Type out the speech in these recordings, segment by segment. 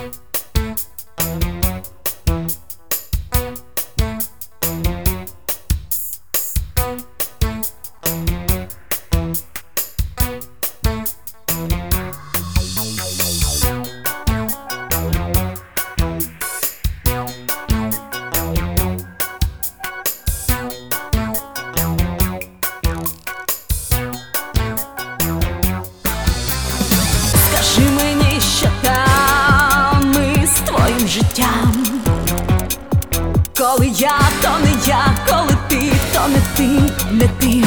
Скажи мені, що там із твоїм життям, коли я, то не я, коли ти, то не ти, не ти.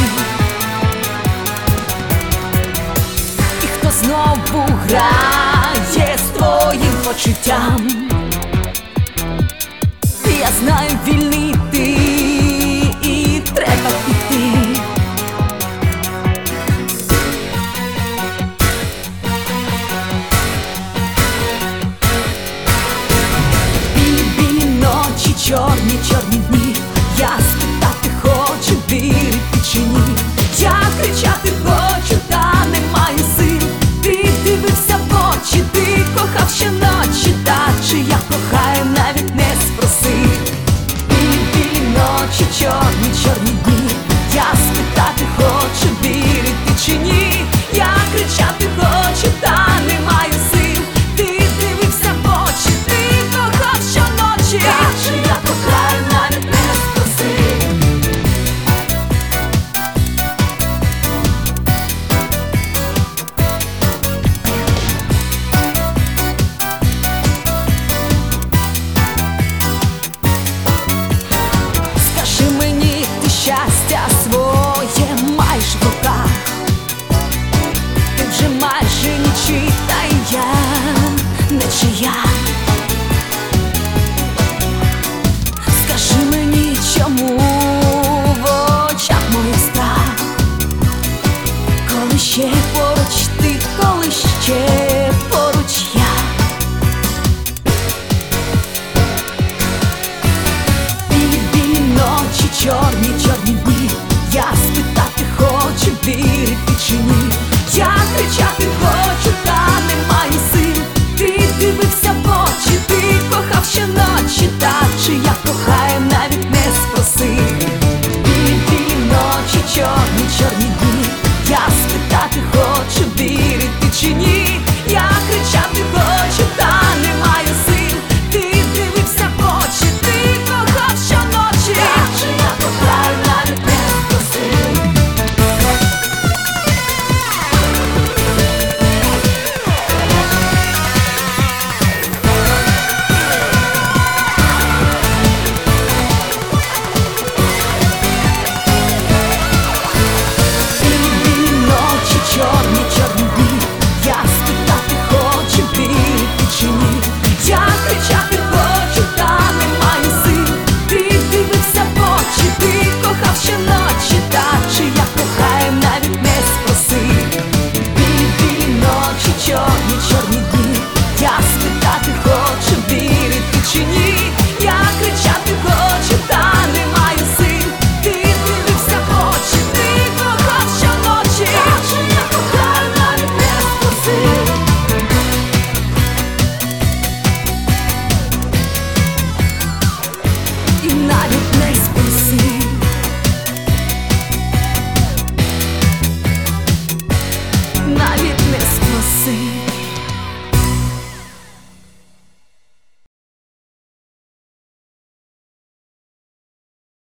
І хто знову грає з твоїм почуттям? Я знаю, вільний ти, і треба піти. Білі ночі, чорні, чорні дні. Я спитати хочу, вірити чи ні. Я кричати хочу, та не маю сил. Ти дивився в очі, ти кохав щоночі, та чи я кохаю, навіть не спросив. Білі ночі, чорні, чорні дні. Я спитати хочу, вірити чи ні. Я кричати хочу, та не маю сил. Ти дивився в очі, ти кохав щоночі, та чи я кохаю, навіть не спросив. Скажи мені, ти щастя своє маєш в руках. Ти вже майже нічий, та й я нечия. Скажи мені, чому в очах моїх страх, коли ще поруч ти, коли ще поруч я. Білі ночі, чорні, чорні дні. Я спитати хочу, вірити чи ні. Я кричати хочу, та не маю сил. Ти дивився в очі, ти кохав щоночі, та чи я кохаю, навіть